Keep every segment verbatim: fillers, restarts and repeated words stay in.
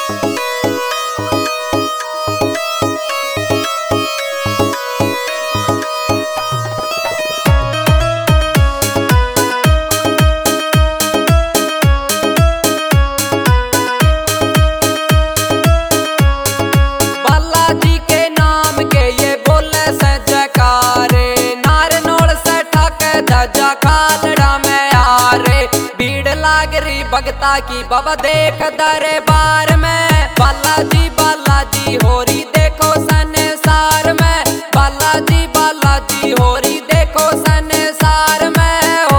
भगता की बाबा देख दरबार में बालाजी बालाजी होरी देखो संसार में बालाजी बालाजी होरी देखो संसार में हो।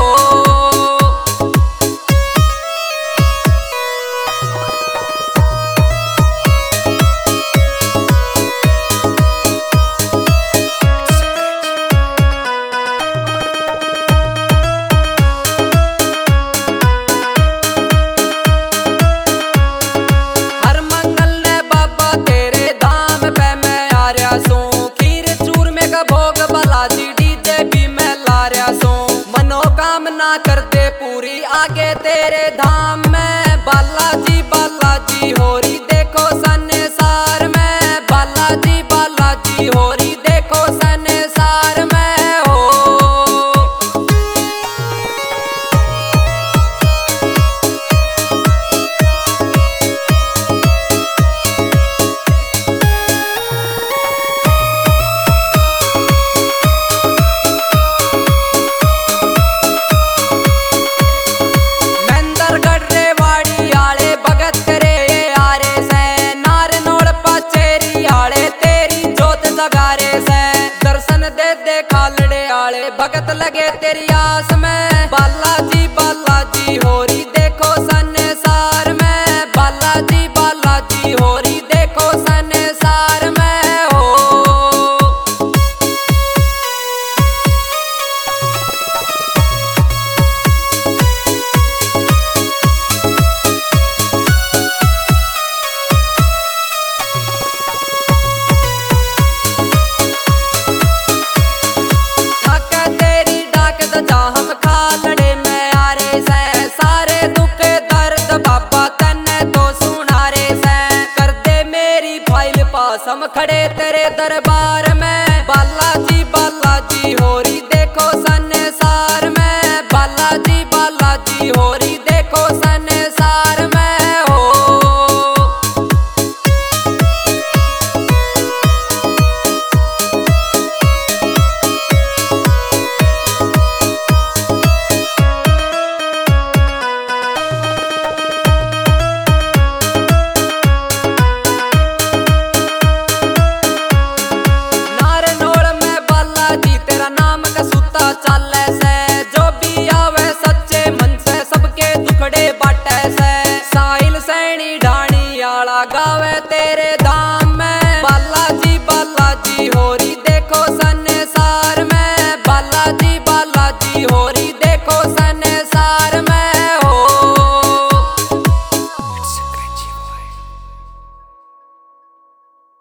मनोकामना कर दे पूरी आगे तेरे धाम में बालाजी बालाजी होरी देखो संसार में बालाजी बालाजी होरी देखो संसार में हो। भगत लगे तेरी आस में बालाजी बालाजी होरी देखो संसार में बालाजी बालाजी होरी देखो संसार में हो। हम खालड़े में आ रे से सारे दुख दर्द बाबा तन्ने तो सुना रे से कर दे मेरी फाइल पास हम खड़े तेरे दरबार में बालाजी बालाजी होरी देखो संसार में बालाजी बालाजी होरी देखो संसार में हो। चाले से जो भी आवे सच्चे मन से सबके दुखड़े बाटे से साहिल सैनी ढाणी आला गावे तेरे दाम